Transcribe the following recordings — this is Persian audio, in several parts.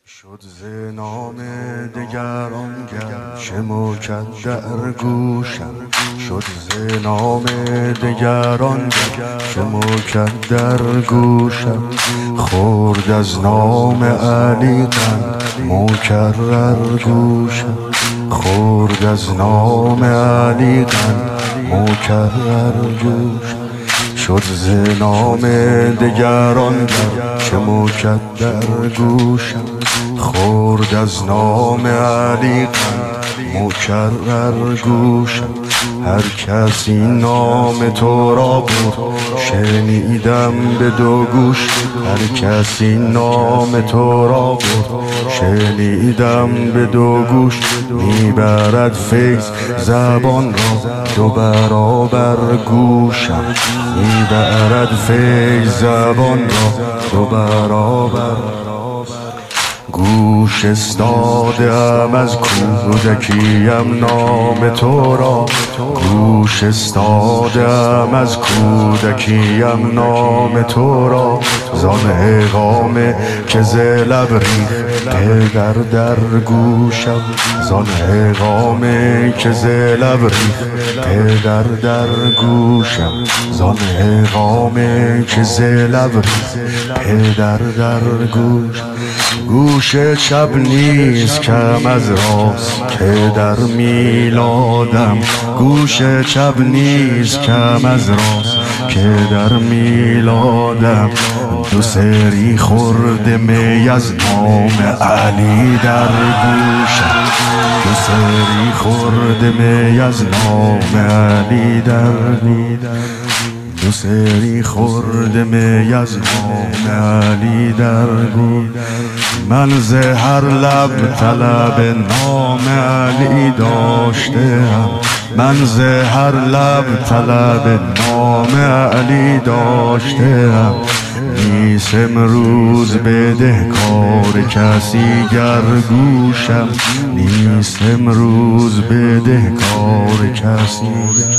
شد ز نام دگران گرچه مکدر گوشم، شد ز نام دگران گرچه مکدر گوشم. خورد از نام علی قند مکرر گوشم، خورد از نام علی قند مکرر گوشم. شد ز نام دگران گرچه مکدر گوشم، خورد از نام علی قند مکرر گوشم. هر کس این نام تو را بود شنیدم به دو گوش، هر کس این نام تو را بود شنیدم به دو گوش. میبرد فیض زبان را دو برابر گوشم، میبرد فیض زبان را دو برابر گوش. استادم از کودکیم نام تو را، گوش استادم از کودکیم نام تو را. زان اقامه که ز لب ریخت پدر در گوشم، زان اقامه که ز لب ریخت پدر در گوشم، زان اقامه که ز لب ریخت پدر در گوشم. گوش چپ نیست کم از راست که در میلادم، گوش چپ نیست کم از راست که در میلادم. دو سری خورده می از نام علی در گوشم، دو سری خورده می از نام علی در گوشم، دو سری خورده می از نام علی در گوشم. من ز هر لب طلب نام علی داشتم، من ز هر لب طلب نام علی داشتم. نیست امروز بدهکار کسی گر گوشم، نیست امروز بدهکار کسی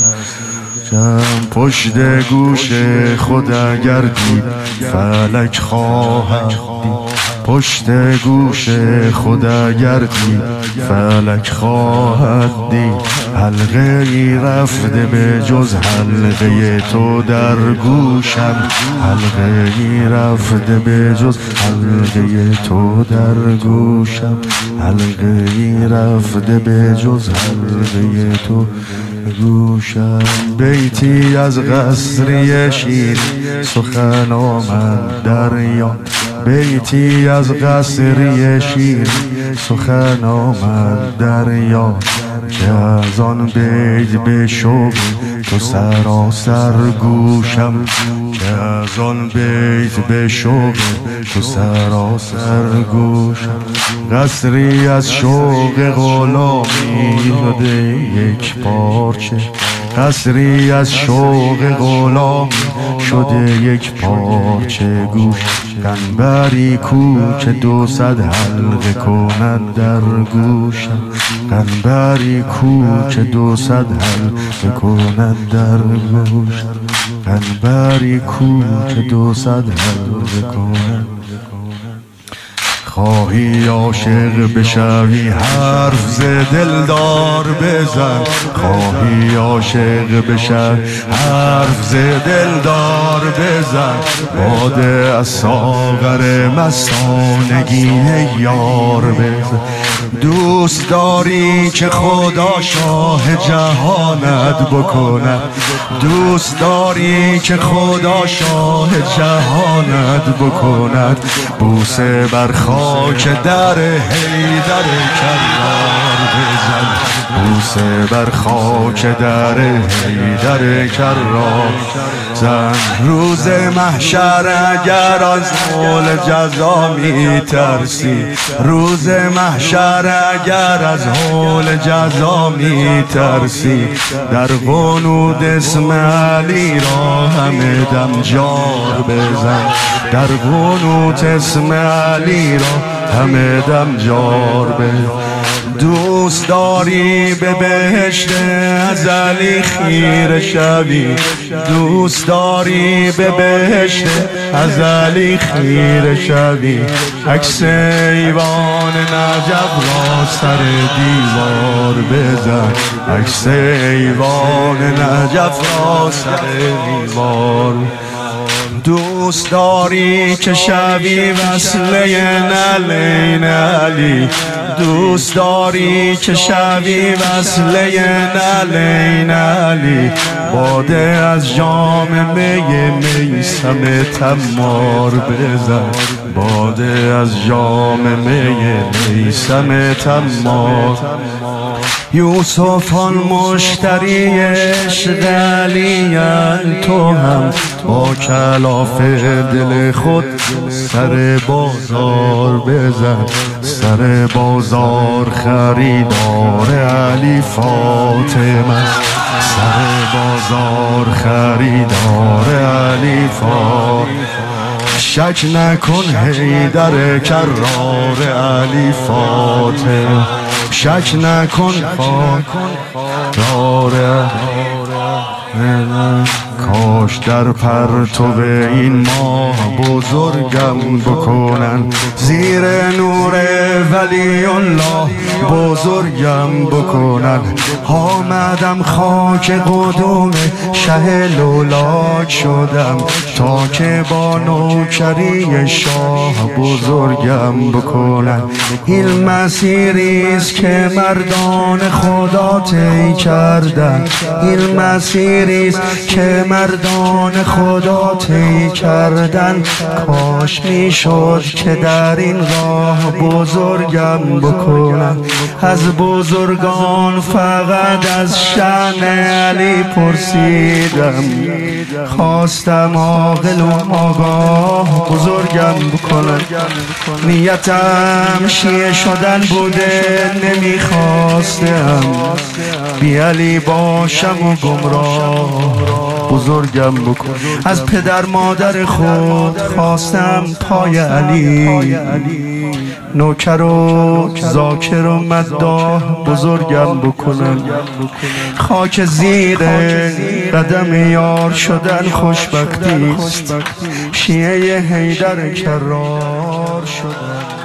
پشت گوش خود اگر دید فلک خواهد دید، پشت گوش خود اگر دید فلک خواهد دید. حلقه ای رفته به جز حلقه تو در گوشم، حلقه ای رفته به جز حلقه تو در گوشم، حلقه ای رفته به جز حلقه تو گوشم. بیتی از قصری شیر سخن آمد در یاد، بیتی از قصری شیر سخن آمد در یاد. که از آن بیت به شوق تو سراسر گوشم، که از آن بیت به شوق تو سراسر گوشم. قصری از شوق غلامی شده یک پارچه، قصری از شوق غلامی شده یک پارچه گوش. قنبری کو که 200 حلقه کند در گوشم، قنبری کو که 200 حلقه کند در گوشم، قنبری کو که 200 حلقه کند. خواهی عاشق بشوی حرف ز دلدار بزن، خواهی عاشق بشوی حرف ز دلدار بزن. باده از ساغر مستانگی یار بزن. دوست داری که خدا شاه جهانت بکند، دوست داری که خدا شاه جهانت بکند. بوسه بر خاک در حیدر کرار بزن، بوسه بر خاک در حیدر کرار زن. روز محشر اگر از حول جزا می ترسی، روز محشر اگر از حول جزا می ترسی. در قنوت اسم علی را همه دم جار بزن، در قنوت اسم علی را همه دم جار بزن. دوست داری به بهشت ازلی خیره شوی، دوست داری به بهشت ازلی خیره شوی. عکس ایوان نجف را سر دیوار بزن، عکس ایوان نجف را سر دیوار. دوست داری که شوی وصله نعلین علی، دوست داری که شوی وصله نعلین علی. باده از جام می میثم تمار بزن، باده از جام می میثم تمار. یوسف آن مشتری عشق علی، تو هم با کلاف دل خود سر بازار بزن، سر بازار خریدار علی فاطمه، سر بازار خریدار علی فاطمه. شک نکن حیدر کرار علی فاطمه، شک نکن داره. کاش در پرتو این ماه بزرگم بکنن، زیر نور ولی الله بزرگم بکنن. آمدم خاک قدوم شه لولاک شدم، تا که با نوکری شاه بزرگم بکنن. این مسیریست که مردان خدا طی کردن، این مسیریست که مردان خدا طی کردن. کاش میشد که در این راه بزرگم بکنن. از بزرگان فقط از شأن علی پرسیدم، خواستم عاقل و آگاه بزرگم بکنن. نیتم شیعه شدن بوده، نمیخواستم بی علی باشم و گمراه بزرگم بکن. از پدر مادر خود خواستم پای علی، نوکر و ذاکر و مداح بزرگم بکنن. خاک زیر قدم یار شدن خوشبختیست، شیعه حیدر کرار شدن.